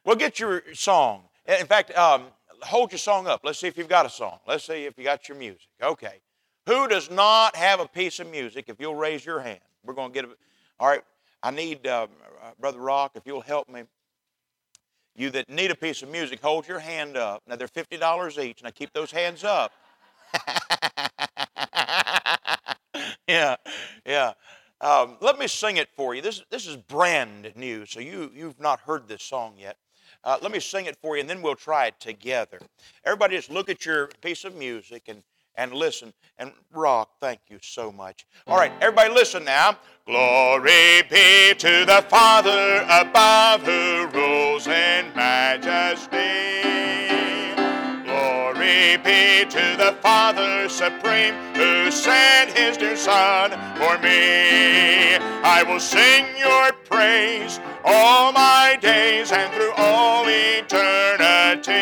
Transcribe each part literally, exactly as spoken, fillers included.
Well, get your song. In fact, um, hold your song up. Let's see if you've got a song. Let's see if you got your music. Okay. Who does not have a piece of music? If you'll raise your hand. We're going to get a... All right. I need, uh, Brother Rock, if you'll help me. You that need a piece of music, hold your hand up. Now, they're fifty dollars each. Now, keep those hands up. yeah, yeah. Um, let me sing it for you. This, this is brand new, so you, you've not heard this song yet. Uh, let me sing it for you, and then we'll try it together. Everybody just look at your piece of music and, and listen. And Rock, thank you so much. All right, everybody listen now. Glory be to the Father above, who rules in majesty. Glory be to the Father supreme, who sent his dear Son for me. I will sing your praise all my days and through all eternity.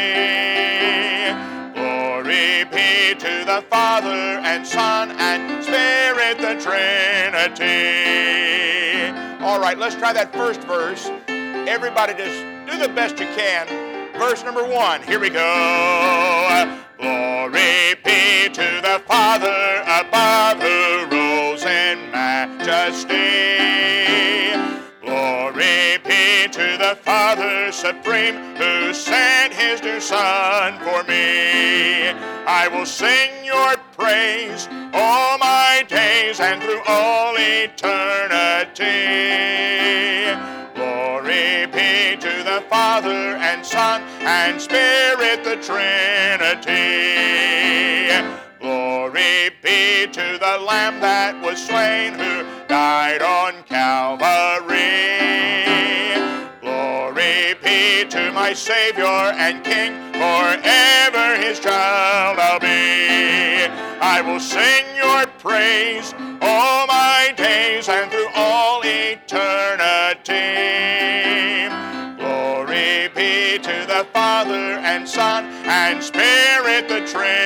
Glory be to the Father and Son and Spirit, the Trinity. All right, let's try that first verse. Everybody just do the best you can. Verse number one, here we go. Glory be to the Father above, who rules in majesty. Glory be to the Father supreme, who sent his dear Son for me. I will sing your praise all my days and through all eternity. Glory be to the Father and Son and Spirit, the Trinity. Glory be to the Lamb that was slain, who died on Calvary. Glory be to my Savior and King, forever his child I'll be. I will sing your praise all my days and through all eternity. Glory be to the Father and Son and Spirit, the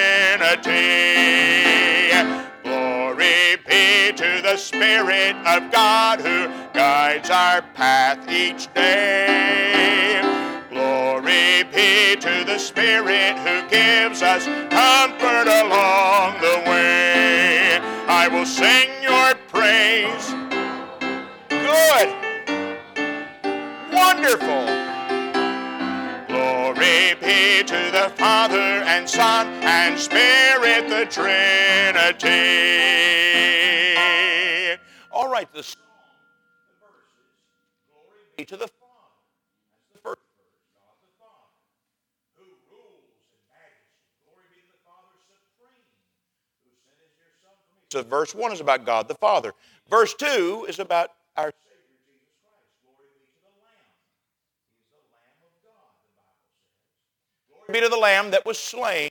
Trinity. Glory be to the Spirit of God, who guides our path each day. Glory be to the Spirit who gives us comfort along the way. I will sing your praise. Good. Wonderful. Glory be to the Father and Son and Spirit, the Trinity. All right, the song, the verses. Glory be to the Father. That's the first verse. God the Father, who rules in majesty. Glory be to the Father supreme, who sent his dear Son for me. So verse one is about God the Father. Verse two is about our Savior Jesus Christ. Glory be to the Lamb. He is the Lamb of God, the Bible says. Glory be to the Lamb that was slain.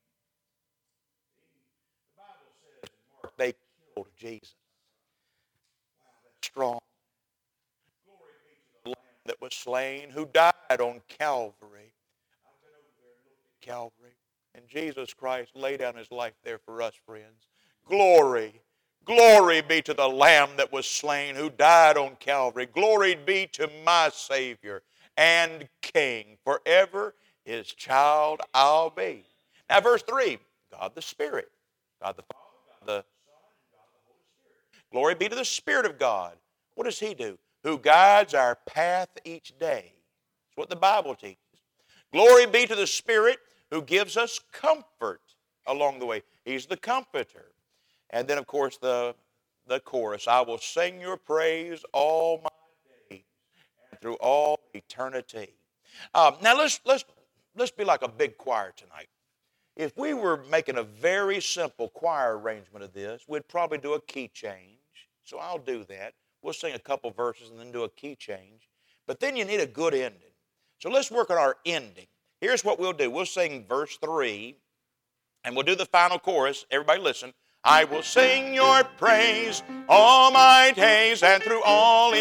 The Bible says in Mark, they killed Jesus. Wow, that's strong. Glory be to the Lamb that was slain, who died on Calvary. I've been over there and looked at Calvary, and Jesus Christ laid down his life there for us, friends. Glory. Glory be to the Lamb that was slain, who died on Calvary. Glory be to my Savior and King. Forever his child I'll be. Now verse three, God the Spirit. God the Father, God the Son, and God the Holy Spirit. Glory be to the Spirit of God. What does he do? Who guides our path each day. That's what the Bible teaches. Glory be to the Spirit who gives us comfort along the way. He's the comforter. And then, of course, the, the chorus, I will sing your praise all my days and through all eternity. Um, now, let's, let's, let's be like a big choir tonight. If we were making a very simple choir arrangement of this, we'd probably do a key change. So I'll do that. We'll sing a couple verses and then do a key change. But then you need a good ending. So let's work on our ending. Here's what we'll do. We'll sing verse three, and we'll do the final chorus. Everybody listen. I will sing your praise all my days and through all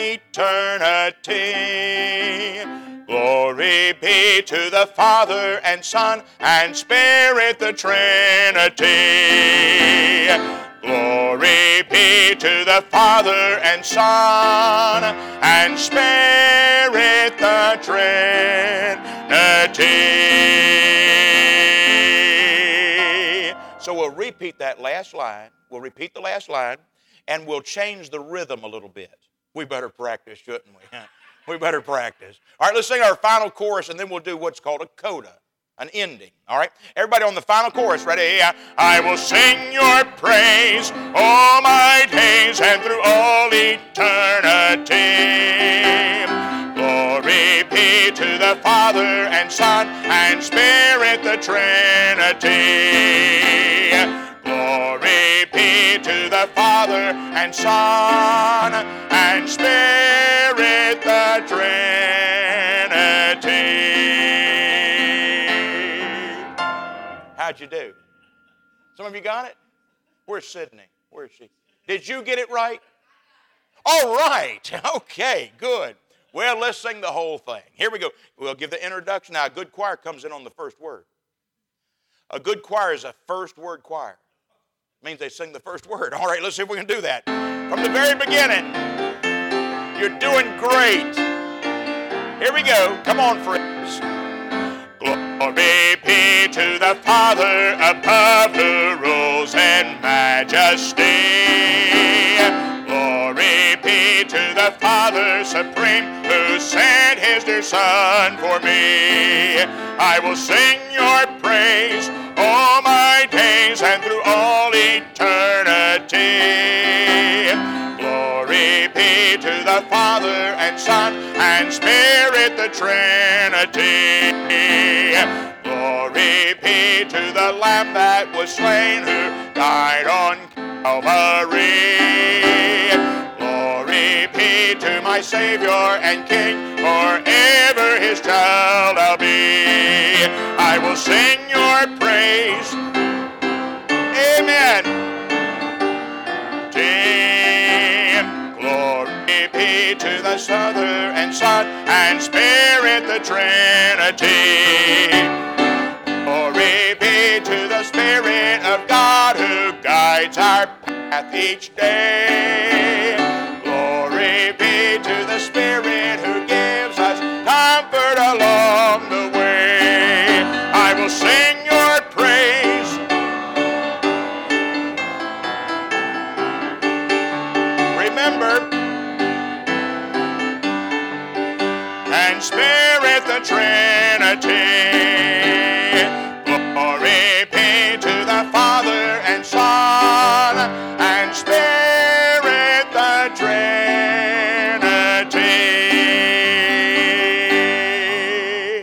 eternity. Glory be to the Father and Son and Spirit, the Trinity. Glory be to the Father and Son and Spirit, the Trinity. So we'll repeat that last line. We'll repeat the last line, and we'll change the rhythm a little bit. We better practice, shouldn't we? We better practice. All right, let's sing our final chorus, and then we'll do what's called a coda, an ending. All right, everybody on the final chorus, ready? I will sing your praise all my days and through all eternity. Glory be to the Father and Son and Spirit, the Trinity. Glory be to the Father and Son and Spirit, the Trinity. How'd you do? Some of you got it? Where's Sydney? Where is she? Did you get it right? All right. Okay, good. Well, let's sing the whole thing. Here we go. We'll give the introduction. Now, a good choir comes in on the first word. A good choir is a first word choir. It means they sing the first word. All right, let's see if we can do that. From the very beginning, you're doing great. Here we go. Come on, friends. Glory be to the Father above, who rules in majesty. Glory be to the Father supreme, who sent his dear Son for me. I will sing your praise all my days and through all eternity. Glory be to the Father and Son and Spirit, the Trinity. Glory be to the Lamb that was slain, who died on Calvary. Glory be to my Savior and King, forever his child I'll be. I will sing your praise. Amen. Glory be to the Father and Son and Spirit, the Trinity. Glory be to the Spirit of God, who guides our path each day. Glory be to the Spirit who gives us comfort along the way. I will sing your praise. Remember, and Spirit, the Trinity. Glory be to the Father and Son and Spirit, the Trinity.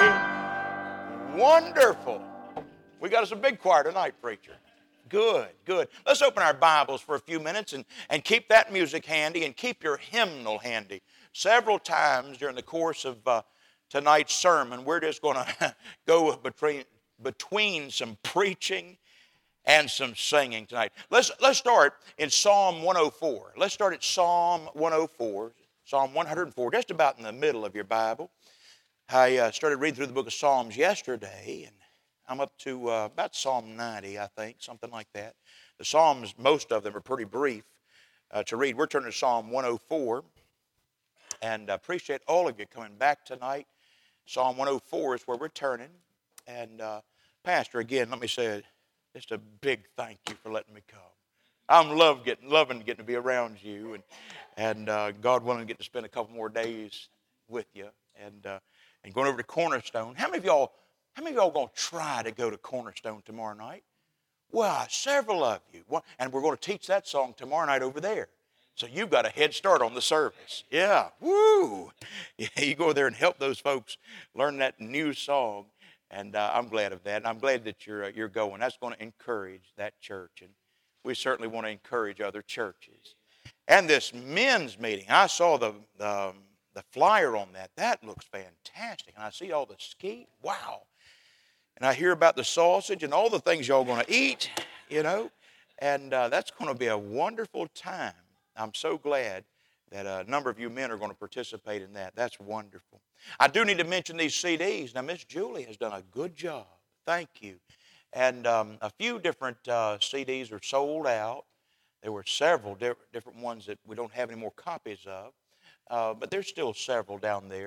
Wonderful. We got us a big choir tonight, preacher. Good, good. Let's open our Bibles for a few minutes and, and keep that music handy and keep your hymnal handy. Several times during the course of uh, tonight's sermon, we're just going to go between, between some preaching and some singing tonight. Let's, let's start in Psalm one oh four. Let's start at Psalm one oh four, Psalm one oh four, just about in the middle of your Bible. I uh, started reading through the book of Psalms yesterday, and I'm up to uh, about Psalm ninety, I think, something like that. The Psalms, most of them are pretty brief uh, to read. We're turning to Psalm one oh four, and I appreciate all of you coming back tonight. Psalm one oh four is where we're turning. And uh, Pastor, again, let me say just a big thank you for letting me come. I'm love getting, loving getting to be around you, and and uh, God willing to get to spend a couple more days with you, and uh, and going over to Cornerstone. How many of y'all? How many of y'all going to try to go to Cornerstone tomorrow night? Well, several of you. And we're going to teach that song tomorrow night over there. So you've got a head start on the service. Yeah, woo! Yeah, you go there and help those folks learn that new song. And uh, I'm glad of that. And I'm glad that you're, uh, you're going. That's going to encourage that church. And we certainly want to encourage other churches. And this men's meeting, I saw the, the, the flyer on that. That looks fantastic. And I see all the skeet. Wow. And I hear about the sausage and all the things y'all going to eat, you know. And uh, that's going to be a wonderful time. I'm so glad that a number of you men are going to participate in that. That's wonderful. I do need to mention these C Ds. Now, Miss Julie has done a good job. Thank you. And um, a few different uh, C Ds are sold out. There were several di- different ones that we don't have any more copies of. Uh, but there's still several down there.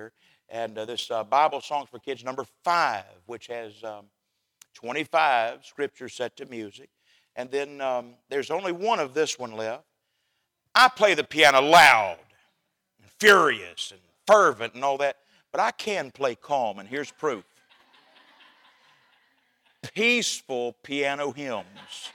And uh, this uh, Bible Songs for Kids number five, which has um, twenty-five scriptures set to music. And then um, there's only one of this one left. I play the piano loud and furious and fervent and all that, but I can play calm, and here's proof. Peaceful piano hymns.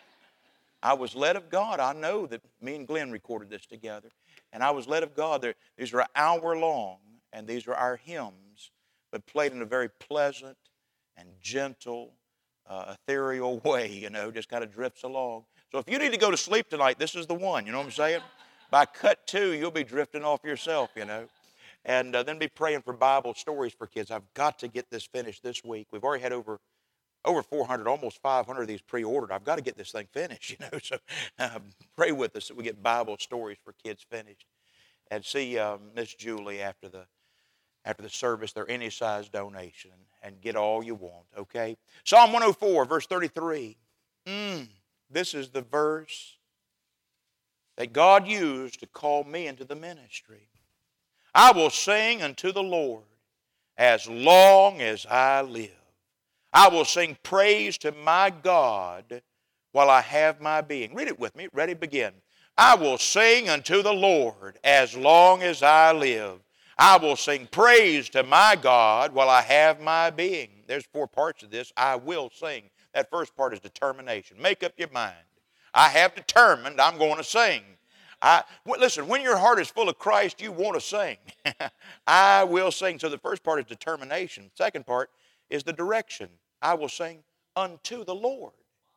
I was led of God. I know that me and Glenn recorded this together, and I was led of God. They're, these are an hour long, and these are our hymns, but played in a very pleasant and gentle, uh, ethereal way, you know, just kind of drifts along. So if you need to go to sleep tonight, this is the one, you know what I'm saying? By cut two, you'll be drifting off yourself, you know. And uh, then be praying for Bible stories for kids. I've got to get this finished this week. We've already had over over four hundred, almost five hundred of these pre-ordered. I've got to get this thing finished, you know. So uh, pray with us that we get Bible stories for kids finished. And see um, Miss Julie after the after the service, their any size donation, and get all you want, okay? Psalm one oh four, verse thirty-three. Mm, this is the verse that God used to call me into the ministry. I will sing unto the Lord as long as I live. I will sing praise to my God while I have my being. Read it with me. Ready, begin. I will sing unto the Lord as long as I live. I will sing praise to my God while I have my being. There's four parts of this. I will sing. That first part is determination. Make up your mind. I have determined I'm going to sing. I, listen, when your heart is full of Christ, you want to sing. I will sing. So the first part is determination. Second part is the direction. I will sing unto the Lord.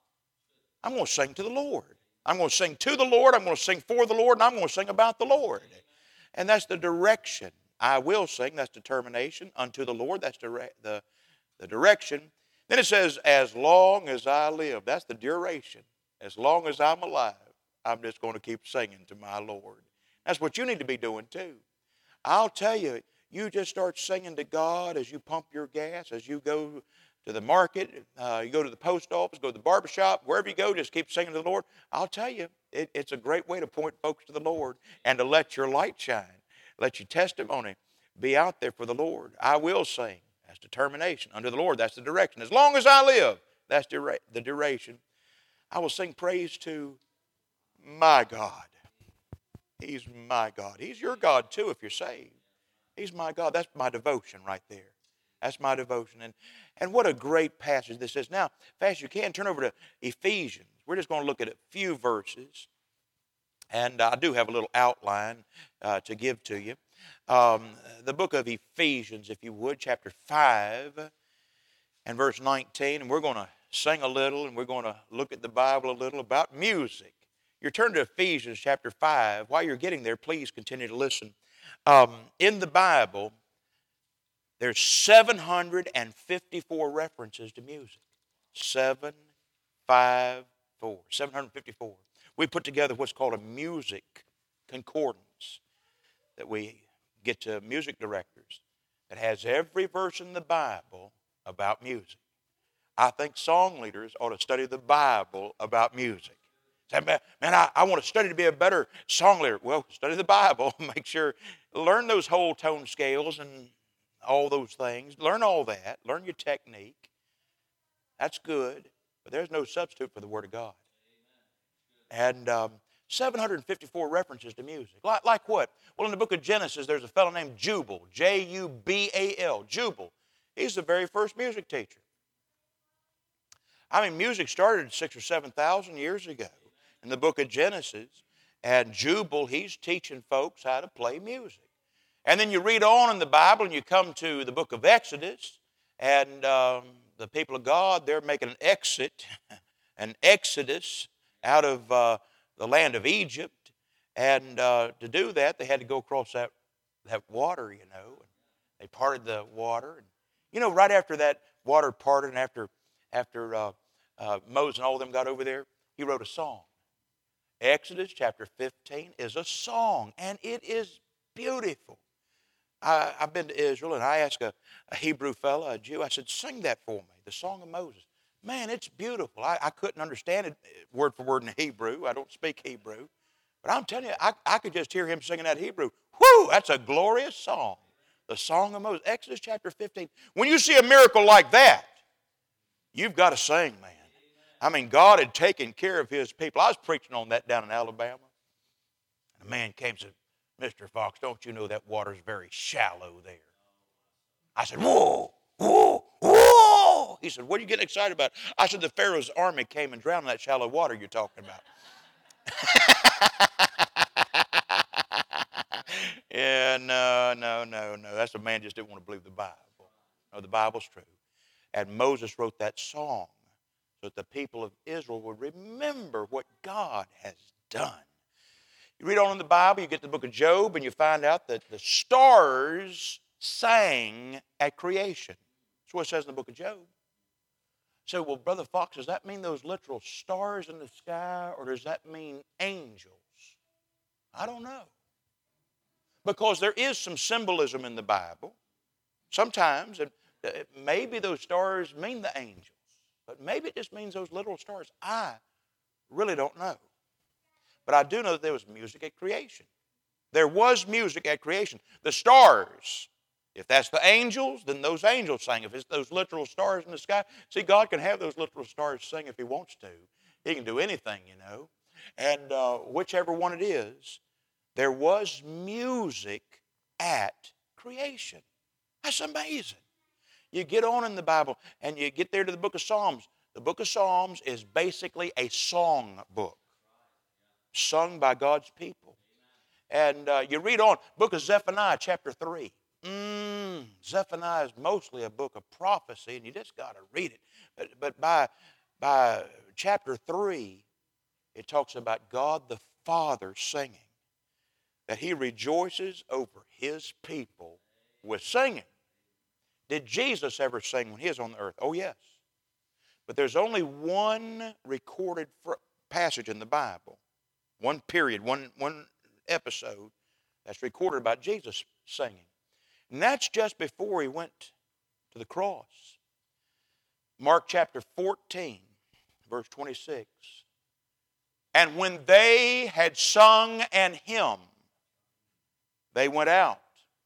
I'm going to sing to the Lord. I'm going to sing to the Lord. I'm going to sing for the Lord. And I'm going to sing about the Lord. And that's the direction. I will sing. That's determination. Unto the Lord. That's dire- the, the direction. Then it says, as long as I live. That's the duration. As long as I'm alive, I'm just going to keep singing to my Lord. That's what you need to be doing too. I'll tell you, you just start singing to God as you pump your gas, as you go to the market, uh, you go to the post office, go to the barbershop, wherever you go, just keep singing to the Lord. I'll tell you, it, it's a great way to point folks to the Lord and to let your light shine, let your testimony be out there for the Lord. I will sing. That's determination. Under the Lord, that's the direction. As long as I live, that's dura- the duration. I will sing praise to my God. He's my God. He's your God too if you're saved. He's my God. That's my devotion right there. That's my devotion. And, and what a great passage this is. Now, fast as you can, turn over to Ephesians. We're just going to look at a few verses. And I do have a little outline uh, to give to you. Um, the book of Ephesians, if you would, chapter five and verse nineteen. And we're going to sing a little, and we're going to look at the Bible a little about music. You're turning to Ephesians chapter five. While you're getting there, please continue to listen. Um, in the Bible, there's seven hundred fifty-four references to music. Seven, five, four. seven hundred fifty-four. We put together what's called a music concordance that we get to music directors that has every verse in the Bible about music. I think song leaders ought to study the Bible about music. Say, man, I, I want to study to be a better song leader. Well, study the Bible. Make sure, learn those whole tone scales and all those things. Learn all that. Learn your technique. That's good. But there's no substitute for the Word of God. And um, seven hundred fifty-four references to music. Like, like what? Well, in the book of Genesis, there's a fellow named Jubal. J U B A L. Jubal. He's the very first music teacher. I mean, music started six or seven thousand years ago in the book of Genesis. And Jubal, he's teaching folks how to play music. And then you read on in the Bible and you come to the book of Exodus. And um, the people of God, they're making an exit, an exodus out of uh, the land of Egypt. And uh, to do that, they had to go across that, that water, you know. And they parted the water. And, you know, right after that water parted and after, after uh, uh, Moses and all of them got over there, he wrote a song. Exodus chapter fifteen is a song, and it is beautiful. I, I've been to Israel, and I asked a, a Hebrew fellow, a Jew, I said, sing that for me, the Song of Moses. Man, it's beautiful. I, I couldn't understand it word for word in Hebrew. I don't speak Hebrew. But I'm telling you, I, I could just hear him singing that Hebrew. Whoo, that's a glorious song. The Song of Moses, Exodus chapter fifteen. When you see a miracle like that, you've got to sing, man. I mean, God had taken care of his people. I was preaching on that down in Alabama. And a man came and said, Mister Fox, don't you know that water's very shallow there? I said, whoa, whoa, whoa. He said, what are you getting excited about? I said, the Pharaoh's army came and drowned in that shallow water you're talking about. Yeah, no, no, no, no. That's a man just didn't want to believe the Bible. No, the Bible's true. And Moses wrote that song so that the people of Israel would remember what God has done. You read on in the Bible, you get to the book of Job, and you find out that the stars sang at creation. That's what it says in the book of Job. So, well, Brother Fox, does that mean those literal stars in the sky, or does that mean angels? I don't know. Because there is some symbolism in the Bible. Sometimes, it, it, maybe those stars mean the angels, but maybe it just means those literal stars. I really don't know. But I do know that there was music at creation. There was music at creation. The stars, if that's the angels, then those angels sang. If it's those literal stars in the sky, see, God can have those literal stars sing if he wants to. He can do anything, you know. And uh, whichever one it is, there was music at creation. That's amazing. You get on in the Bible and you get there to the book of Psalms. The book of Psalms is basically a song book sung by God's people. And uh, you read on, book of Zephaniah chapter three. Mm, Zephaniah is mostly a book of prophecy, and you just got to read it. But, but by, by chapter three, it talks about God the Father singing, that he rejoices over his people with singing. Did Jesus ever sing when he was on the earth? Oh, yes. But there's only one recorded passage in the Bible, one period, one, one episode that's recorded about Jesus singing. And that's just before he went to the cross. Mark chapter fourteen, verse twenty-six. And when they had sung an hymn, they went out.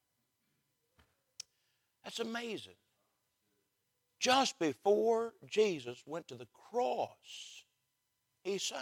That's amazing. Just before Jesus went to the cross, he sang.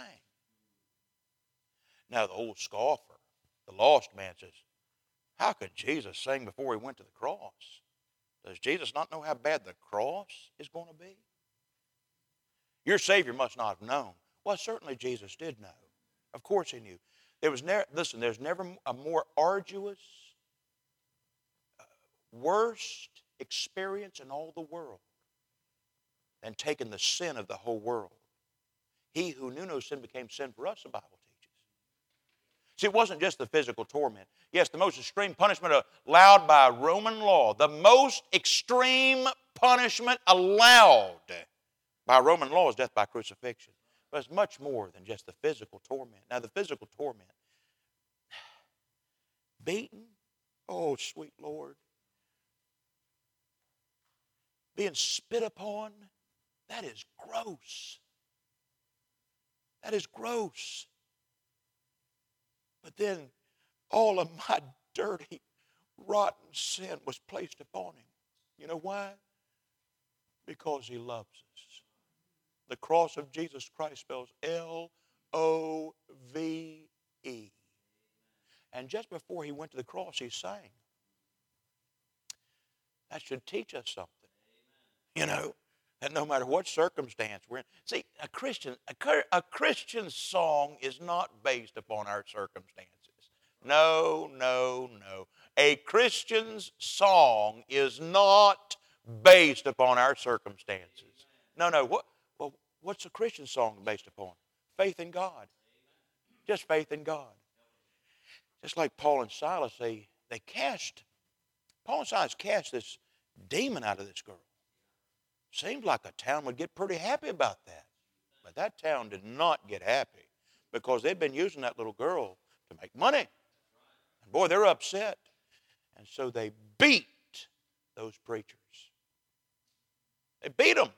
Now the old scoffer, the lost man says, how could Jesus sing before he went to the cross? Does Jesus not know how bad the cross is going to be? Your Savior must not have known. Well, certainly Jesus did know. Of course he knew. There was never, listen, there's never a more arduous, uh, worst experience in all the world than taking the sin of the whole world. He who knew no sin became sin for us, the Bible teaches. See, it wasn't just the physical torment. Yes, the most extreme punishment allowed by Roman law, the most extreme punishment allowed by Roman law is death by crucifixion. But it's much more than just the physical torment. Now, the physical torment, beaten, oh, sweet Lord, being spit upon, that is gross. That is gross. But then all of my dirty, rotten sin was placed upon him. You know why? Because he loves us. The cross of Jesus Christ spells L O V E. And just before he went to the cross, he sang. That should teach us something. You know, that no matter what circumstance we're in. See, a Christian, a, a Christian song is not based upon our circumstances. No, no, no. A Christian's song is not based upon our circumstances. No, no. What, well, what's a Christian song based upon? Faith in God. Just faith in God. Just like Paul and Silas, they, they cast, Paul and Silas cast this demon out of this girl. Seems like a town would get pretty happy about that. But that town did not get happy because they'd been using that little girl to make money. And boy, they're upset. And so they beat those preachers. They beat them.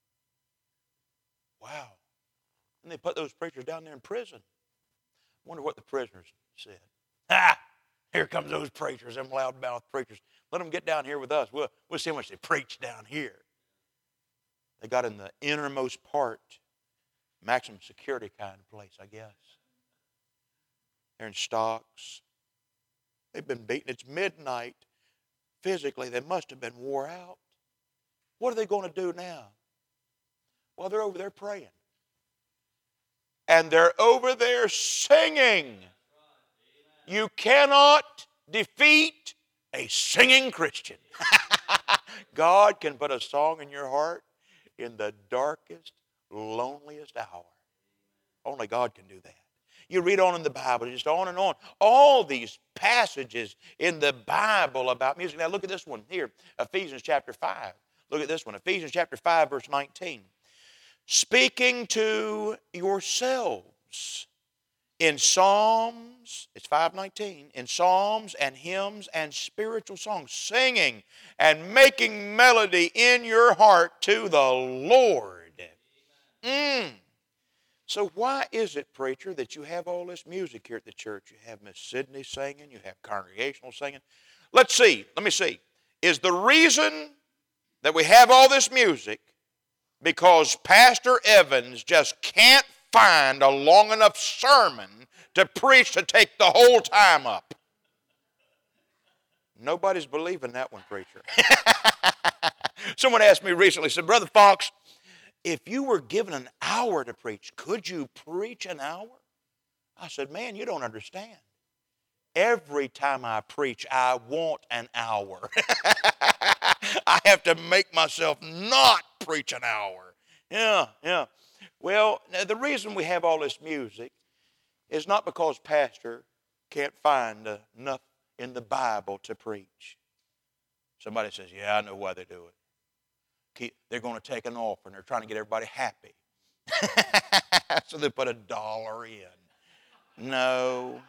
Wow. And they put those preachers down there in prison. I wonder what the prisoners said. Ha! Here comes those preachers, them loudmouth preachers. Let them get down here with us. We'll, we'll see how much they preach down here. They got in the innermost part, maximum security kind of place, I guess. They're in stocks. They've been beaten. It's midnight. Physically, they must have been wore out. What are they going to do now? Well, they're over there praying. And they're over there singing. You cannot defeat a singing Christian. God can put a song in your heart in the darkest, loneliest hour. Only God can do that. You read on in the Bible, just on and on. All these passages in the Bible about music. Now look at this one here, Ephesians chapter five. Look at this one, Ephesians chapter five, verse nineteen. Speaking to yourselves in psalms, it's five nineteen, in psalms and hymns and spiritual songs, singing and making melody in your heart to the Lord. Mm. So why is it, preacher, that you have all this music here at the church? You have Miss Sidney singing, you have congregational singing. Let's see, let me see. Is the reason that we have all this music because Pastor Evans just can't find a long enough sermon to preach to take the whole time up? Nobody's believing that one, preacher. Someone asked me recently, said, Brother Fox, if you were given an hour to preach, could you preach an hour? I said, man, you don't understand. Every time I preach, I want an hour. I have to make myself not preach an hour. Yeah, yeah. Well, the reason we have all this music is not because pastor can't find enough in the Bible to preach. Somebody says, yeah, I know why they do it. Keep, they're going to take an offering. They're trying to get everybody happy. So they put a dollar in. No.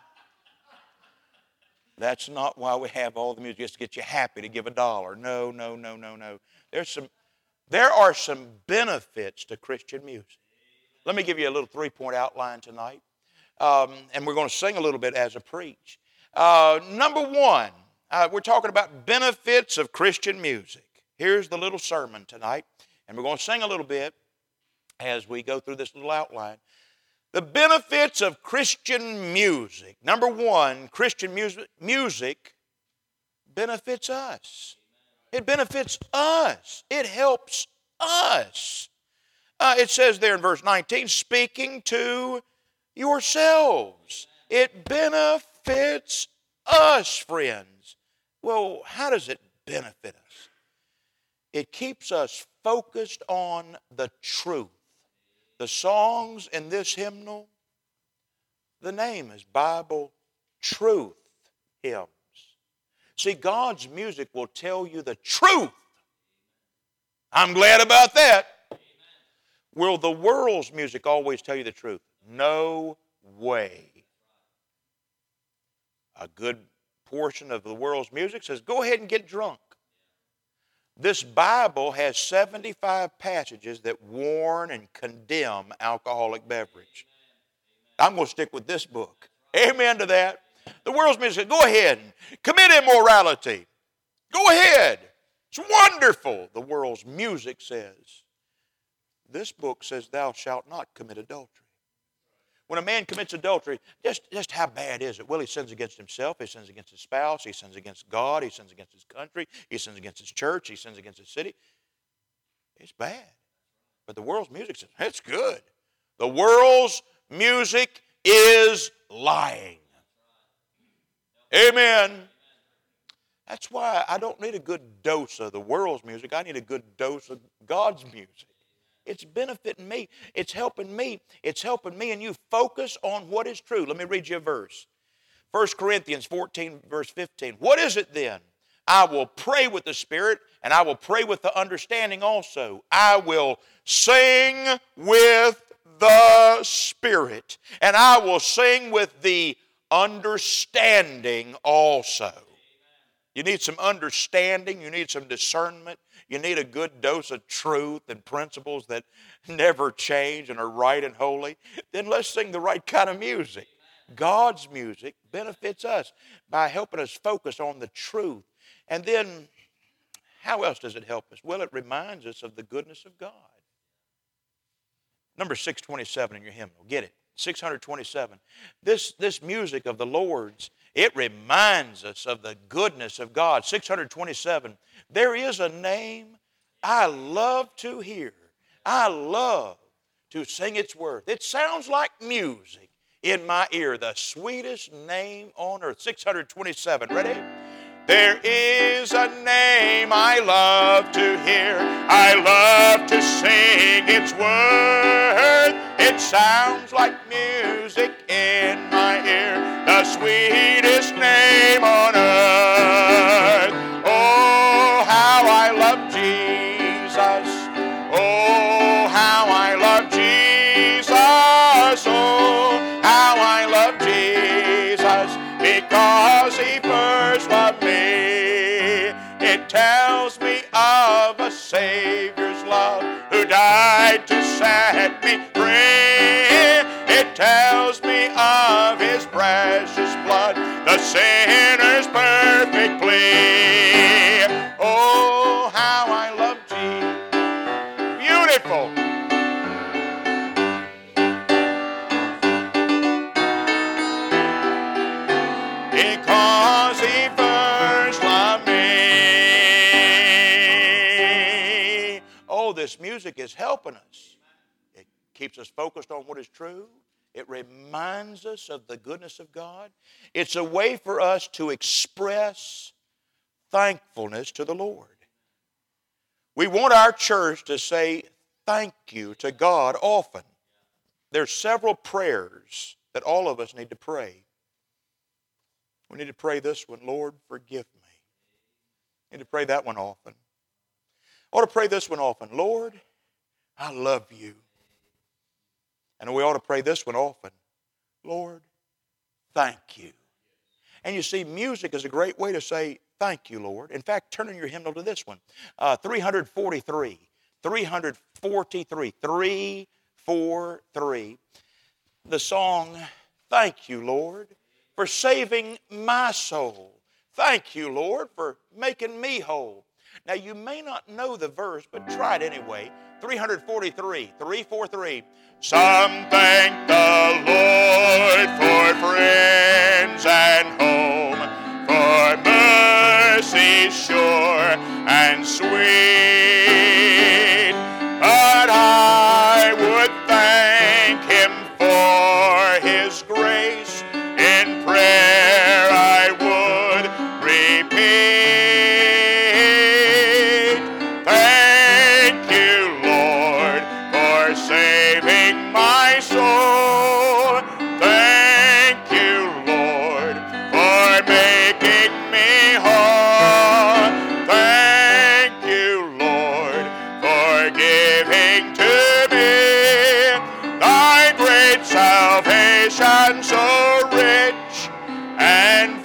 That's not why we have all the music, just to get you happy to give a dollar. No, no, no, no, no. There's some, there are some benefits to Christian music. Let me give you a little three-point outline tonight. Um, and we're going to sing a little bit as I preach. Uh, number one, uh, we're talking about benefits of Christian music. Here's the little sermon tonight. And we're going to sing a little bit as we go through this little outline. The benefits of Christian music. Number one, Christian music, music benefits us. It benefits us. It helps us. Uh, it says there in verse nineteen, speaking to yourselves. It benefits us, friends. Well, how does it benefit us? It keeps us focused on the truth. The songs in this hymnal, the name is Bible Truth Hymns. See, God's music will tell you the truth. I'm glad about that. Will the world's music always tell you the truth? No way. A good portion of the world's music says, go ahead and get drunk. This Bible has seventy-five passages that warn and condemn alcoholic beverage. I'm going to stick with this book. Amen to that. The world's music says, go ahead and commit immorality. Go ahead. It's wonderful. The world's music says. This book says, thou shalt not commit adultery. When a man commits adultery, just, just how bad is it? Well, he sins against himself, he sins against his spouse, he sins against God, he sins against his country, he sins against his church, he sins against his city. It's bad. But the world's music says, it's good. The world's music is lying. Amen. That's why I don't need a good dose of the world's music. I need a good dose of God's music. It's benefiting me. It's helping me. It's helping me and you focus on what is true. Let me read you a verse. First Corinthians fourteen, verse fifteen. What is it then? I will pray with the Spirit, and I will pray with the understanding also. I will sing with the Spirit, and I will sing with the understanding also. You need some understanding. You need some discernment. You need a good dose of truth and principles that never change and are right and holy. Then let's sing the right kind of music. God's music benefits us by helping us focus on the truth. And then, how else does it help us? Well, it reminds us of the goodness of God. Number six twenty-seven in your hymnal. Get it. six twenty-seven. This, this music of the Lord's, it reminds us of the goodness of God. six twenty-seven. There is a name I love to hear. I love to sing its worth. It sounds like music in my ear. The sweetest name on earth. six twenty-seven. Ready? There is a name I love to hear. I love to sing its worth. It sounds like music in my ear. The sweetest name on earth. Oh, how I love Jesus. Oh, how I love Jesus. Oh, how I love Jesus. Because he first loved me. It tells me of a Savior's love who died to set me free. It tells me of his precious blood, the sinner's perfect plea. Oh, how I love Jesus. Beautiful. Because he first loved me. Oh, this music is helping us. It keeps us focused on what is true. It reminds us of the goodness of God. It's a way for us to express thankfulness to the Lord. We want our church to say thank you to God often. There's several prayers that all of us need to pray. We need to pray this one, Lord, forgive me. We need to pray that one often. I ought to pray this one often, Lord, I love you. And we ought to pray this one often, Lord, thank you. And you see, music is a great way to say thank you, Lord. In fact, turn in your hymnal to this one, uh, three forty-three. three forty-three. three forty-three. The song, Thank You, Lord, for saving my soul. Thank you, Lord, for making me whole. Now, you may not know the verse, but try it anyway. three forty-three. three forty-three. Some thank the Lord for friends and home, for mercy sure and sweet. But I would thank him for his grace. In prayer I would repeat. Thank you, Lord, for saving my soul. Thank you, Lord, for making me whole. Thank you, Lord, for giving to me thy great salvation so rich and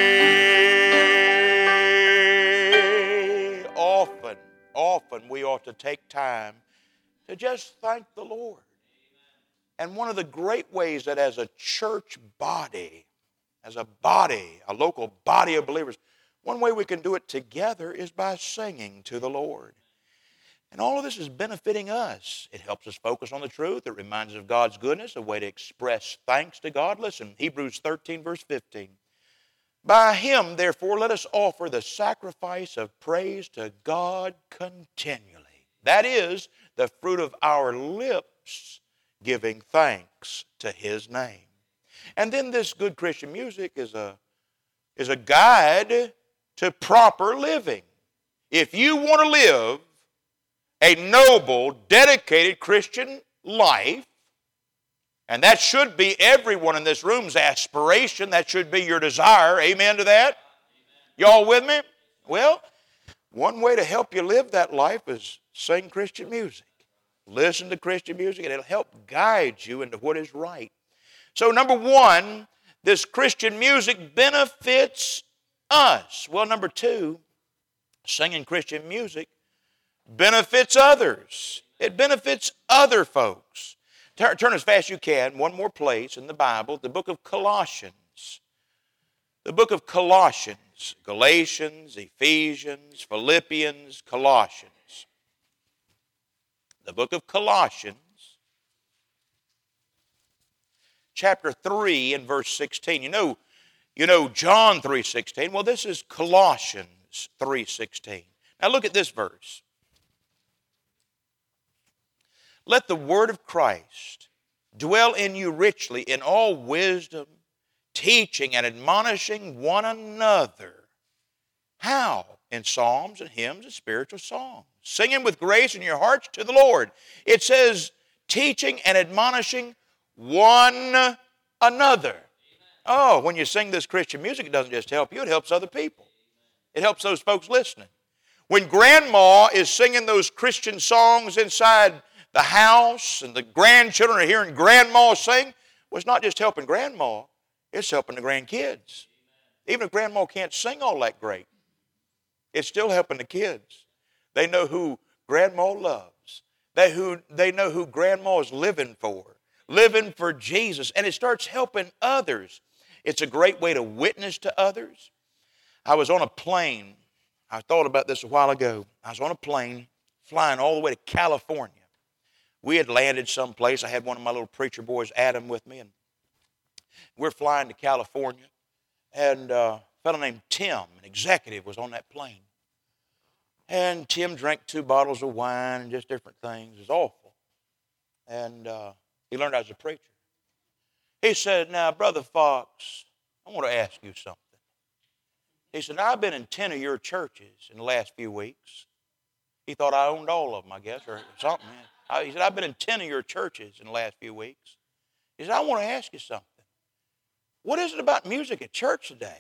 free. Often, often we ought to take time to just thank the Lord. And one of the great ways that as a church body, as a body, a local body of believers, one way we can do it together is by singing to the Lord. And all of this is benefiting us. It helps us focus on the truth. It reminds us of God's goodness, a way to express thanks to God. Listen, Hebrews thirteen, verse fifteen. By him, therefore, let us offer the sacrifice of praise to God continually. That is, the fruit of our lips, giving thanks to his name. And then this good Christian music is a, is a guide to proper living. If you want to live a noble, dedicated Christian life, and that should be everyone in this room's aspiration. That should be your desire. Amen to that? Y'all with me? Well, one way to help you live that life is sing Christian music. Listen to Christian music, and it'll help guide you into what is right. So number one, this Christian music benefits us. Well, number two, singing Christian music benefits others. It benefits other folks. Turn, turn as fast as you can, one more place in the Bible, the book of Colossians. The book of Colossians, Galatians, Ephesians, Philippians, Colossians. The book of Colossians, chapter three and verse sixteen. You know, you know John three sixteen. Well, this is Colossians three sixteen. Now look at this verse. Let the word of Christ dwell in you richly in all wisdom, teaching and admonishing one another. How? In psalms and hymns and spiritual songs, singing with grace in your hearts to the Lord. It says teaching and admonishing one another. Oh, when you sing this Christian music, it doesn't just help you, it helps other people. It helps those folks listening. When grandma is singing those Christian songs inside the house and the grandchildren are hearing grandma sing, well, it's not just helping grandma, it's helping the grandkids. Even if grandma can't sing all that great, it's still helping the kids. They know who grandma loves. They, who, they know who grandma is living for, living for Jesus, and it starts helping others. It's a great way to witness to others. I was on a plane. I thought about this a while ago. I was on a plane flying all the way to California. We had landed someplace. I had one of my little preacher boys, Adam, with me, and we're flying to California. And uh, a fellow named Tim, an executive, was on that plane. And Tim drank two bottles of wine and just different things. It was awful. And uh, he learned I was a preacher. He said, now, Brother Fox, I want to ask you something. He said, now, I've been in ten of your churches in the last few weeks. He thought I owned all of them, I guess, or something. He said, I've been in ten of your churches in the last few weeks. He said, I want to ask you something. What is it about music at church today?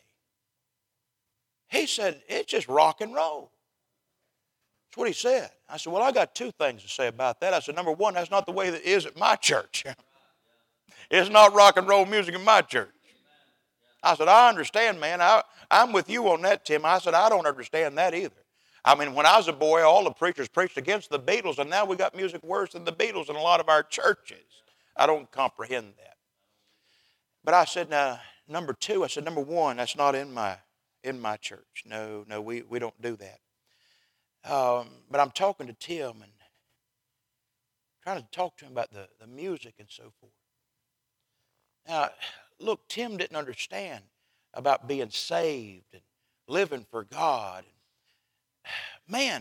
He said, it's just rock and roll. That's what he said. I said, well, I got two things to say about that. I said, number one, that's not the way that it is at my church. It's not rock and roll music in my church. I said, I understand, man. I, I'm with you on that, Tim. I said, I don't understand that either. I mean, when I was a boy, all the preachers preached against the Beatles, and now we got music worse than the Beatles in a lot of our churches. I don't comprehend that. But I said, now, number two, I said, number one, that's not in my in my church. No, no, we, we don't do that. Um, but I'm talking to Tim and trying to talk to him about the, the music and so forth. Now, look, Tim didn't understand about being saved and living for God. Man,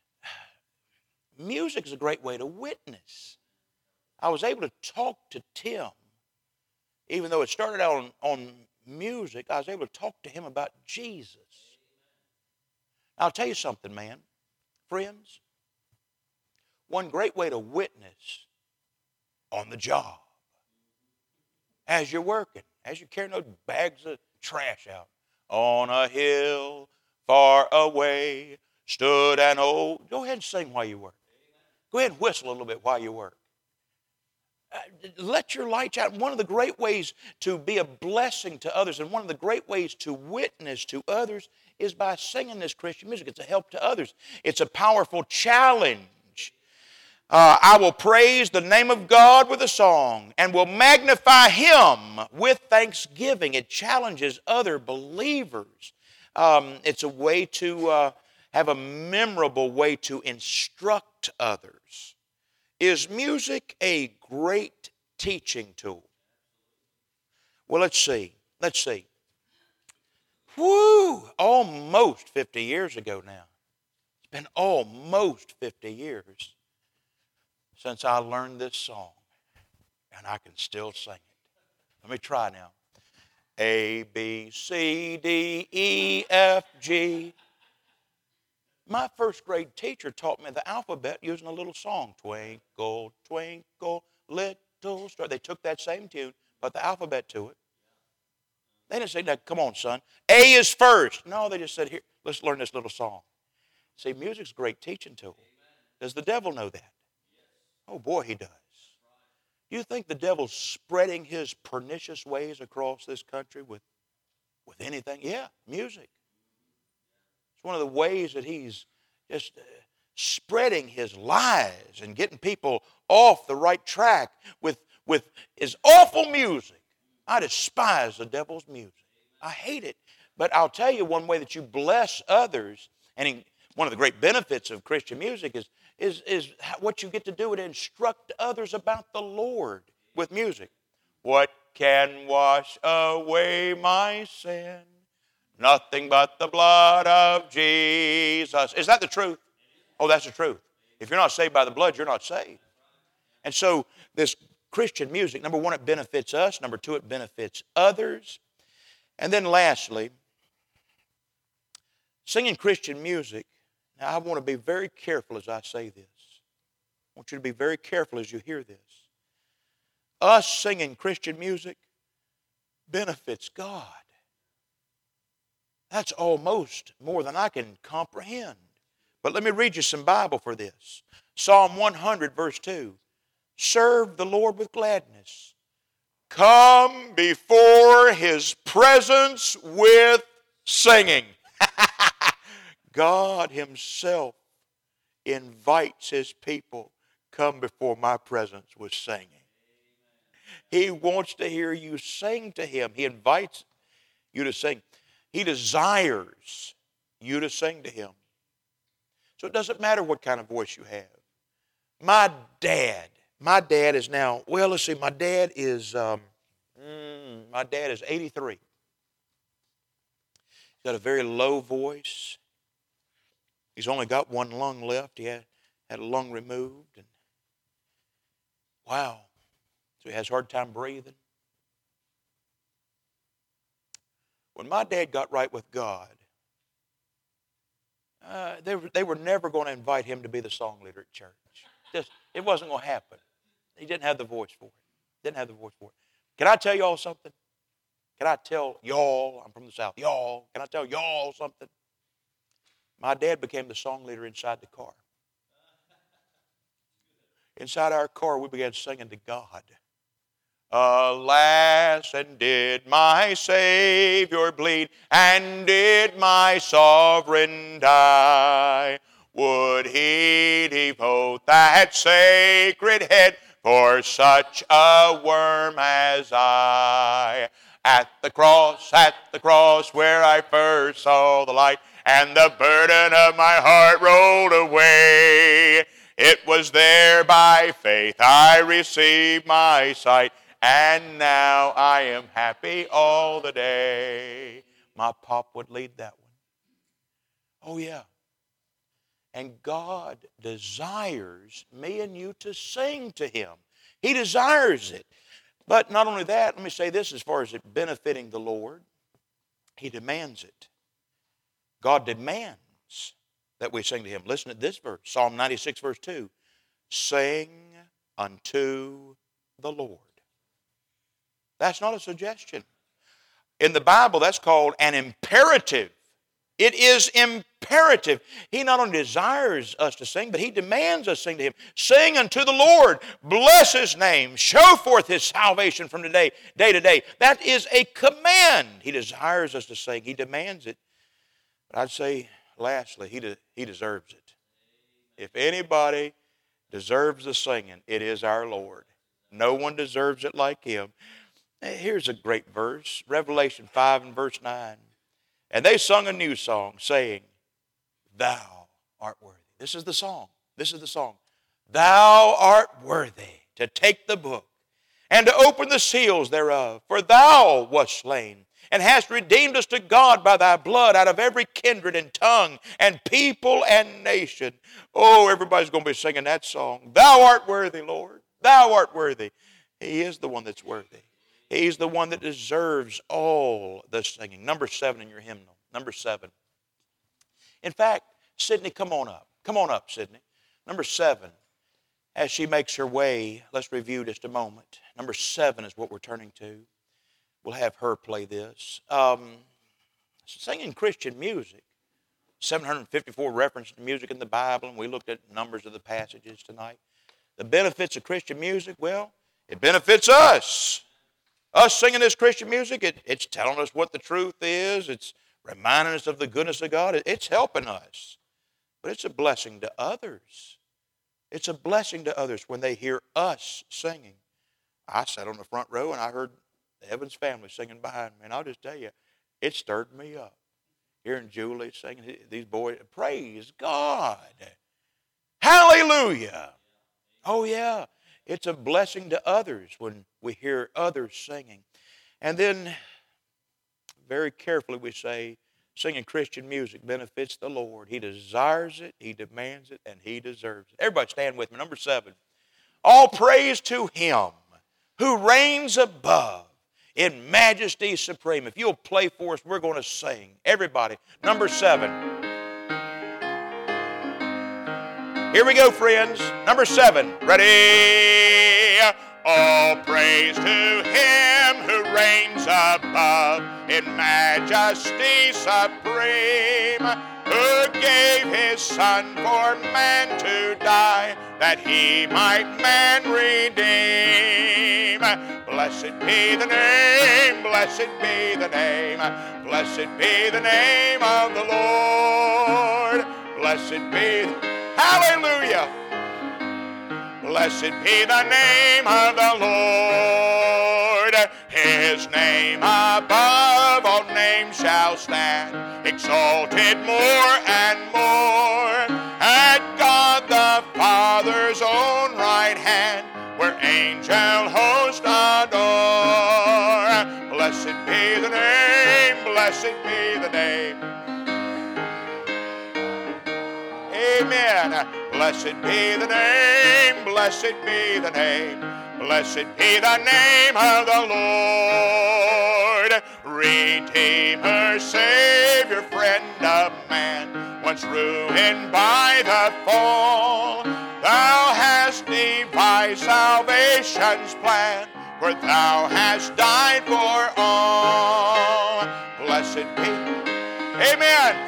music is a great way to witness. I was able to talk to Tim. Even though it started out on, on music, I was able to talk to him about Jesus. I'll tell you something, man. Friends, one great way to witness on the job, as you're working, as you're carrying those bags of trash out, on a hill far away stood an old... Go ahead and sing while you work. Go ahead and whistle a little bit while you work. Uh, let your light shine. One of the great ways to be a blessing to others and one of the great ways to witness to others is by singing this Christian music. It's a help to others. It's a powerful challenge. Uh, I will praise the name of God with a song and will magnify Him with thanksgiving. It challenges other believers. Um, it's a way to uh, have a memorable way to instruct others. Is music a great teaching tool? Well, let's see. Let's see. Woo! Almost fifty years ago now. It's been almost fifty years since I learned this song, and I can still sing it. Let me try now. A, B, C, D, E, F, G. My first grade teacher taught me the alphabet using a little song. Twinkle, twinkle, little star. They took that same tune, put the alphabet to it. They didn't say, now, come on, son. A is first. No, they just said, here, let's learn this little song. See, music's a great teaching tool. Does the devil know that? Oh, boy, he does. Do you think the devil's spreading his pernicious ways across this country with, with anything? Yeah, music. It's one of the ways that he's just uh, spreading his lies and getting people off the right track with, with his awful music. I despise the devil's music. I hate it. But I'll tell you one way that you bless others, and in, one of the great benefits of Christian music is, is, is what you get to do is instruct others about the Lord with music. What can wash away my sin? Nothing but the blood of Jesus. Is that the truth? Oh, that's the truth. If you're not saved by the blood, you're not saved. And so this Christian music, number one, it benefits us. Number two, it benefits others. And then lastly, singing Christian music. Now, I want to be very careful as I say this. I want you to be very careful as you hear this. Us singing Christian music benefits God. That's almost more than I can comprehend. But let me read you some Bible for this. Psalm one hundred, verse two. Serve the Lord with gladness. Come before His presence with singing. God Himself invites His people, come before my presence with singing. He wants to hear you sing to Him. He invites you to sing. He desires you to sing to Him. So it doesn't matter what kind of voice you have. My dad, my dad is now, well, let's see, my dad is, um, mm, my dad is eighty-three. He's got a very low voice. He's only got one lung left. He had, had a lung removed. And wow. So he has a hard time breathing. When my dad got right with God, uh, they, were, they were never going to invite him to be the song leader at church. Just, it wasn't going to happen. He didn't have the voice for it. Didn't have the voice for it. Can I tell y'all something? Can I tell y'all, I'm from the South, y'all, can I tell y'all something? My dad became the song leader inside the car. Inside our car, we began singing to God. Alas, and did my Savior bleed, and did my sovereign die? Would He devote that sacred head for such a worm as I? At the cross, at the cross, where I first saw the light, and the burden of my heart rolled away. It was there by faith I received my sight, and now I am happy all the day. My pop would lead that one. Oh, yeah. And God desires me and you to sing to Him. He desires it. But not only that, let me say this as far as it benefiting the Lord, He demands it. God demands that we sing to Him. Listen to this verse, Psalm ninety-six, verse two. Sing unto the Lord. That's not a suggestion. In the Bible, that's called an imperative. It is imperative. He not only desires us to sing, but He demands us sing to Him. Sing unto the Lord. Bless His name. Show forth His salvation from today, day to day. That is a command. He desires us to sing. He demands it. But I'd say, lastly, He, de- he deserves it. If anybody deserves the singing, it is our Lord. No one deserves it like Him. Here's a great verse, Revelation five and verse nine. And they sung a new song, saying, Thou art worthy. This is the song. This is the song. Thou art worthy to take the book and to open the seals thereof. For Thou wast slain and hast redeemed us to God by Thy blood out of every kindred and tongue and people and nation. Oh, everybody's going to be singing that song. Thou art worthy, Lord. Thou art worthy. He is the one that's worthy. He's the one that deserves all the singing. Number seven in your hymnal. Number seven. In fact, Sydney, come on up. Come on up, Sydney. Number seven. As she makes her way, let's review just a moment. Number seven is what we're turning to. We'll have her play this. Um, singing Christian music. seven hundred fifty-four references to music in the Bible, and we looked at numbers of the passages tonight. The benefits of Christian music, well, it benefits us. Us singing this Christian music, it, it's telling us what the truth is. It's reminding us of the goodness of God. It, it's helping us. but it's a blessing to others. It's a blessing to others when they hear us singing. I sat on the front row and I heard the Evans family singing behind me. And I'll just tell you, it stirred me up. Hearing Julie singing, these boys, praise God. Hallelujah. Oh, yeah. It's a blessing to others when we hear others singing. And then, very carefully we say, singing Christian music benefits the Lord. He desires it, He demands it, and He deserves it. Everybody stand with me. Number seven. All praise to Him who reigns above in majesty supreme. If you'll play for us, we're going to sing. Everybody. Number seven. Here we go, friends. Number seven. Ready? All praise to Him who reigns above in majesty supreme, who gave His Son for man to die, that He might man redeem. Blessed be the name, blessed be the name, blessed be the name of the Lord. Blessed be, hallelujah. Blessed be the name of the Lord. His name above all names shall stand, exalted more and more, at God the Father's own right hand, where angel hosts adore. Blessed be the name, blessed be the name. Amen. Blessed be the name, blessed be the name, blessed be the name of the Lord. Redeemer, Savior, friend of man, once ruined by the fall, Thou hast devised salvation's plan, for Thou hast died for all. Blessed be, amen.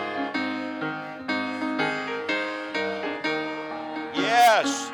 Yes.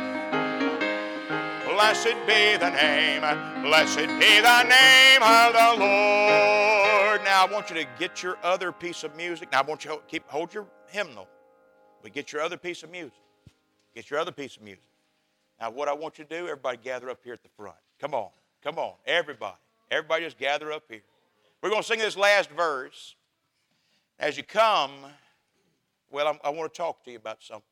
Blessed be the name, blessed be the name of the Lord. Now I want you to get your other piece of music. Now I want you to keep hold your hymnal, but get your other piece of music. Get your other piece of music. Now what I want you to do, everybody gather up here at the front. Come on, come on, everybody. Everybody just gather up here. We're going to sing this last verse. As you come, well, I'm, I want to talk to you about something.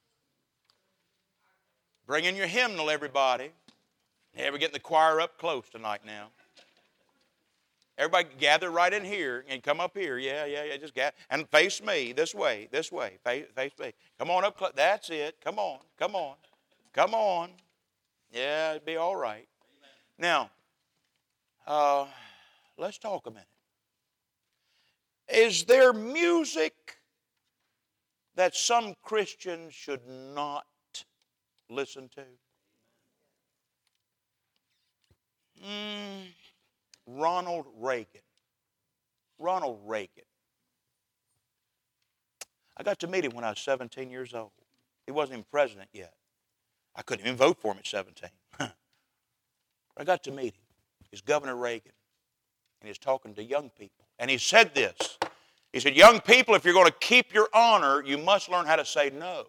Bring in your hymnal, everybody. Yeah, we're getting the choir up close tonight now. Everybody gather right in here and come up here. Yeah, yeah, yeah. Just gather. And face me this way, this way. Face, face me. Come on up. Close. That's it. Come on. Come on. Come on. Yeah, it'd be all right. Now, uh, let's talk a minute. Is there music that some Christians should not listen to? Mm, Ronald Reagan. Ronald Reagan. I got to meet him when I was seventeen years old. He wasn't even president yet. I couldn't even vote for him at seventeen. I got to meet him. He's Governor Reagan. And he's talking to young people. And he said this. He said, young people, if you're going to keep your honor, you must learn how to say no.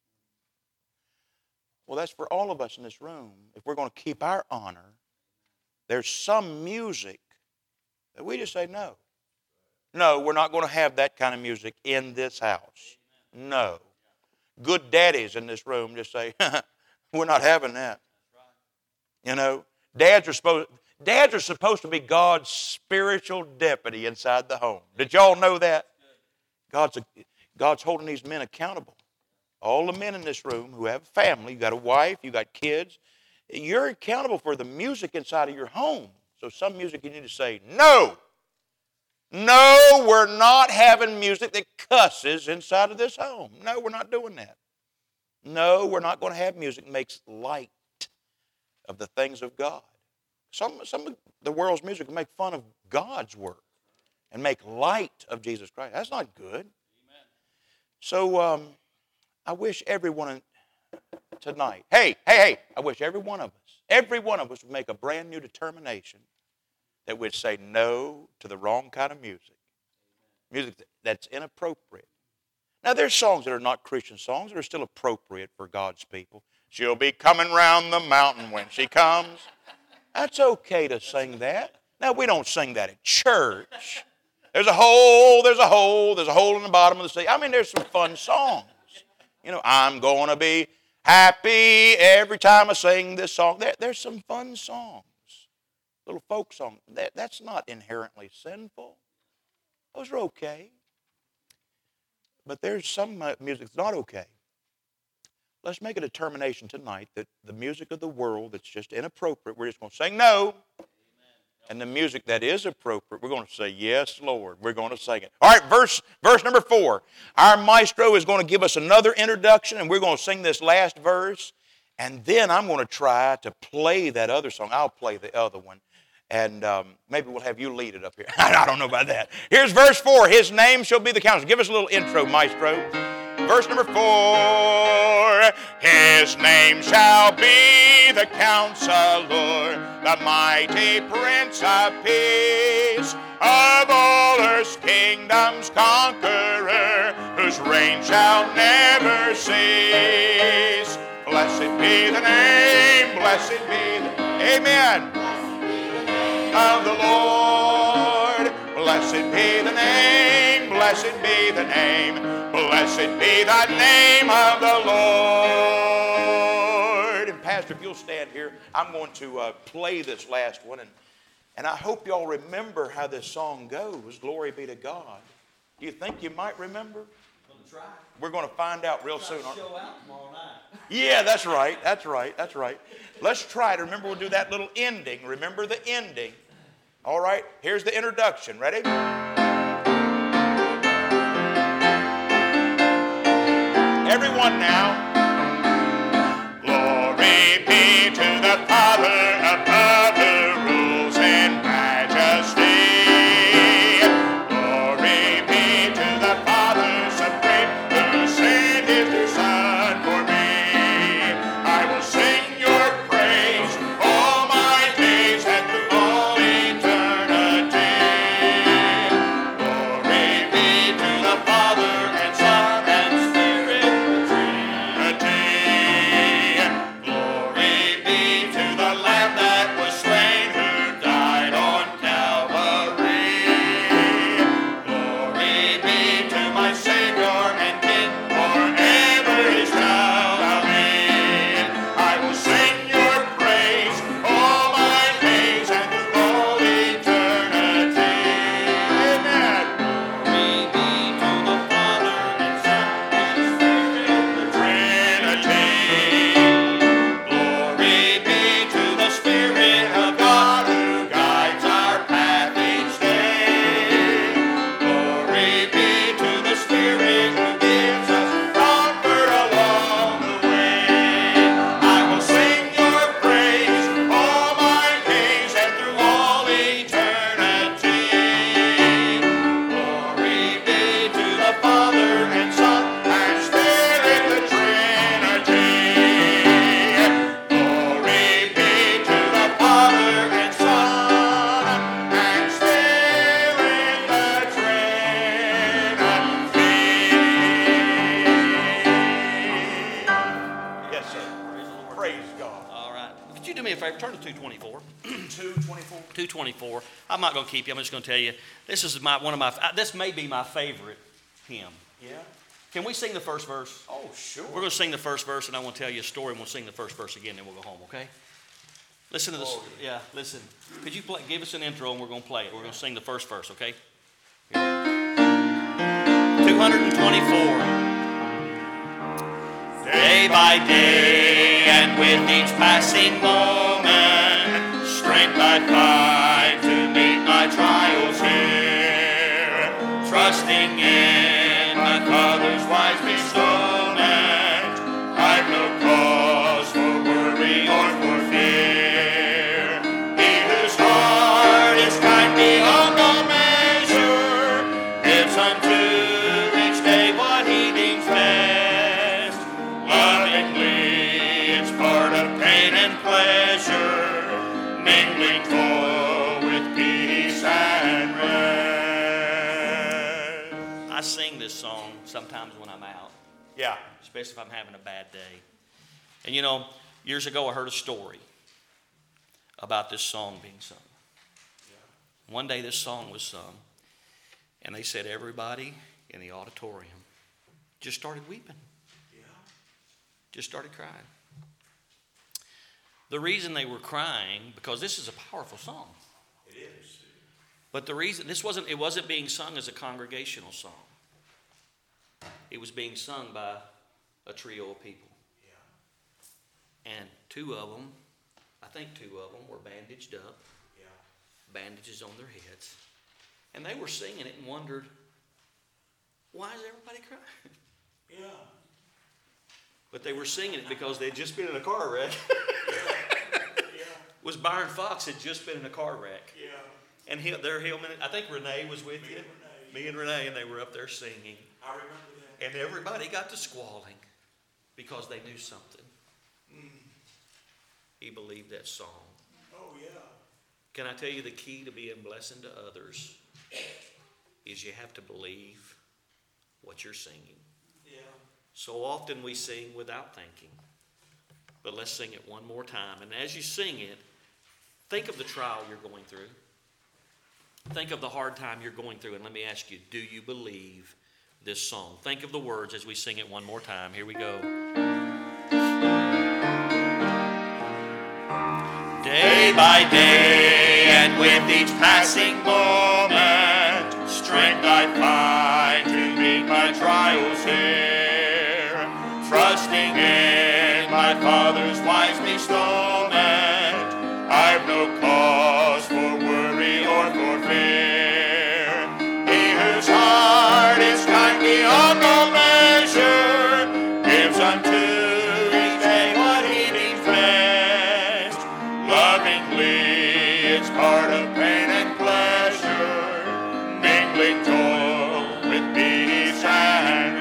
Well, that's for all of us in this room. If we're going to keep our honor, there's some music that we just say no. No, we're not going to have that kind of music in this house. No. Good daddies in this room just say, we're not having that. You know, dads are supposed dads are supposed to be God's spiritual deputy inside the home. Did y'all know that? God's a, God's holding these men accountable. All the men in this room who have a family, you got a wife, you got kids, you're accountable for the music inside of your home. So some music you need to say, no. No, we're not having music that cusses inside of this home. No, we're not doing that. No, we're not going to have music that makes light of the things of God. Some, some of the world's music will make fun of God's work and make light of Jesus Christ. That's not good. Amen. So um, I wish everyone tonight, hey, hey, hey, I wish every one of us, every one of us would make a brand new determination that would say no to the wrong kind of music. Music that's inappropriate. Now, there's songs that are not Christian songs that are still appropriate for God's people. She'll be coming round the mountain when she comes. That's okay to sing that. Now, we don't sing that at church. There's a hole, there's a hole, there's a hole in the bottom of the sea. I mean, there's some fun songs. You know, I'm going to be happy every time I sing this song. There, there's some fun songs, little folk songs. That, that's not inherently sinful. Those are okay. But there's some music that's not okay. Let's make a determination tonight that the music of the world that's just inappropriate, we're just going to sing no. And the music that is appropriate, we're going to say, yes, Lord. We're going to sing it. All right, verse, verse number four. Our maestro is going to give us another introduction, and we're going to sing this last verse. And then I'm going to try to play that other song. I'll play the other one. And um, maybe we'll have you lead it up here. I don't know about that. Here's verse four. His name shall be the counselor. Give us a little intro, maestro. Verse number four. His name shall be the counselor, the mighty Prince of Peace, of all earth's kingdoms conqueror, whose reign shall never cease. Blessed be the name, blessed be the name. Amen. Of the Lord. Blessed be the name, blessed be the name, blessed be the name of the Lord. And Pastor, if you'll stand here, I'm going to uh, play this last one, and, and I hope y'all remember how this song goes, Glory be to God. Do you think you might remember? Try. We're going to find out real soon. Show out tomorrow night. Yeah, that's right, that's right, that's right. Let's try to remember, we'll do that little ending. Remember the ending. All right, here's the introduction. Ready? Everyone now. Glory be to the Father above the rules and majesty. Glory be to the Father supreme who sent his dear Son for me. I will sing your praise all my days and through all eternity. Glory be to the Father and Son and Spirit, the Trinity. Glory be to the Lamb that was slain, who died on Calvary. Glory be to my Savior and King, forever His child I'll be. I will sing your praise all my days and through all eternity. Amen. Glory be to the Father and Son and Spirit, the Trinity. Glory be to the Spirit of God who guides our path each day. Glory be to the Spirit who gives us comfort along the way. I will sing your praise all my days and through all eternity. Glory be to the Father and Son and Spirit, the Trinity. Glory be to the Father and Son and Spirit, the Trinity. Yes, sir. Praise the Lord. Praise God. All right. Could you do me a favor? Turn to two twenty-four. two twenty-four. two twenty-four. I'm not going to keep you. I'm just going to tell you. This is my one of my. uh, This may be my favorite hymn. Yeah. Can we sing the first verse? Oh, sure. We're going to sing the first verse, and I want to tell you a story, and we'll sing the first verse again, then we'll go home. Okay? Listen to this. Oh, yeah. Listen. Could you play, give us an intro, and we're going to play it. We're going to sing the first verse. Okay? two twenty-four. Day by day, and with each passing moment, strength I find to meet my trials here, trusting in my Father's wise bestowment. I've no cause for worry or for fear. He whose heart is kind beyond all measure gives unto each day what he deems best. Lovingly, it's part of pain and pleasure, mingling toil with peace and rest. I sing this song sometimes when I'm out, Yeah. especially if I'm having a bad day. And you know, years ago I heard a story about this song being sung. One day this song was sung, and they said everybody in the auditorium just started weeping. Just started crying. The reason they were crying, because this is a powerful song. It is. But the reason, this wasn't, it wasn't being sung as a congregational song. It was being sung by a trio of people. Yeah. And two of them, I think two of them were bandaged up. Yeah. Bandages on their heads. And they were singing it and wondered, why is everybody crying? Yeah. But they were singing it because they'd just been in a car wreck. Yeah. Was Byron Fox had just been in a car wreck. Yeah. And he, their hillman, I think Renee was with Me you. and Renee. Me and Renee, and they were up there singing. I remember that. And everybody got to squalling because they knew something. Mm. He believed that song. Oh, yeah. Can I tell you the key to being a blessing to others is you have to believe what you're singing. Yeah. So often we sing without thinking. But let's sing it one more time. And as you sing it, think of the trial you're going through. Think of the hard time you're going through. And let me ask you, do you believe this song? Think of the words as we sing it one more time. Here we go. Day by day and with each passing moment, strength I find to meet my trials here. Trusting in my Father's wise bestowment, I've no cause for worry or for fear. He whose heart is kind beyond all measure gives unto each day what he deems best. Lovingly, it's part of pain and pleasure, mingling toil with peace and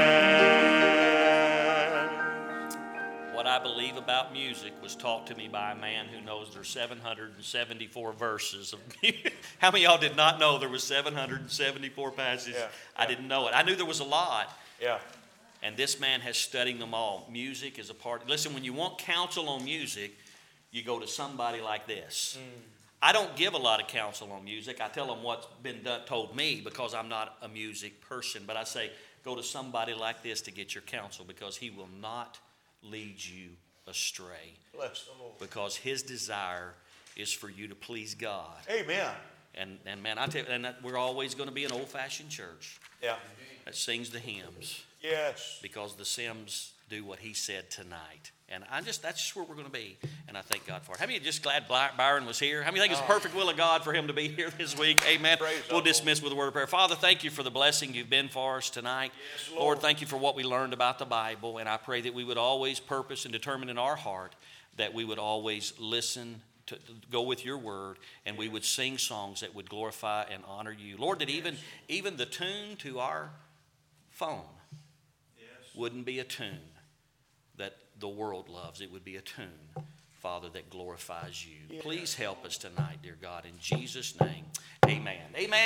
rest. What I believe about music was taught to me by a man who knows there's seven hundred seventy-four verses of music. How many of y'all did not know there was seven hundred seventy-four passages? Yeah, I yeah. didn't know it. I knew there was a lot. Yeah. And this man has studied them all. Music is a part. Listen, when you want counsel on music, you go to somebody like this. Mm. I don't give a lot of counsel on music. I tell them what's been done, told me because I'm not a music person. But I say, go to somebody like this to get your counsel because he will not lead you astray. Bless the Lord. Because his desire is for you to please God. Amen. And, and man, I tell you, and that we're always going to be an old-fashioned church Yeah. that sings the hymns. Yes. Because the Sims do what he said tonight. And I just that's just where we're going to be. And I thank God for it. How many of you are just glad Byron was here? How many think it's the perfect will of God for him to be here this week? Amen. Praise We'll the dismiss with a word of prayer. Father, thank you for the blessing you've been for us tonight. Yes, Lord. Lord, thank you for what we learned about the Bible. And I pray that we would always purpose and determine in our heart that we would always listen to go with your word, and we would sing songs that would glorify and honor you. Lord, that even, even the tune to our phone wouldn't be a tune that the world loves. It would be a tune, Father, that glorifies you. Please help us tonight, dear God. In Jesus' name, amen. Amen.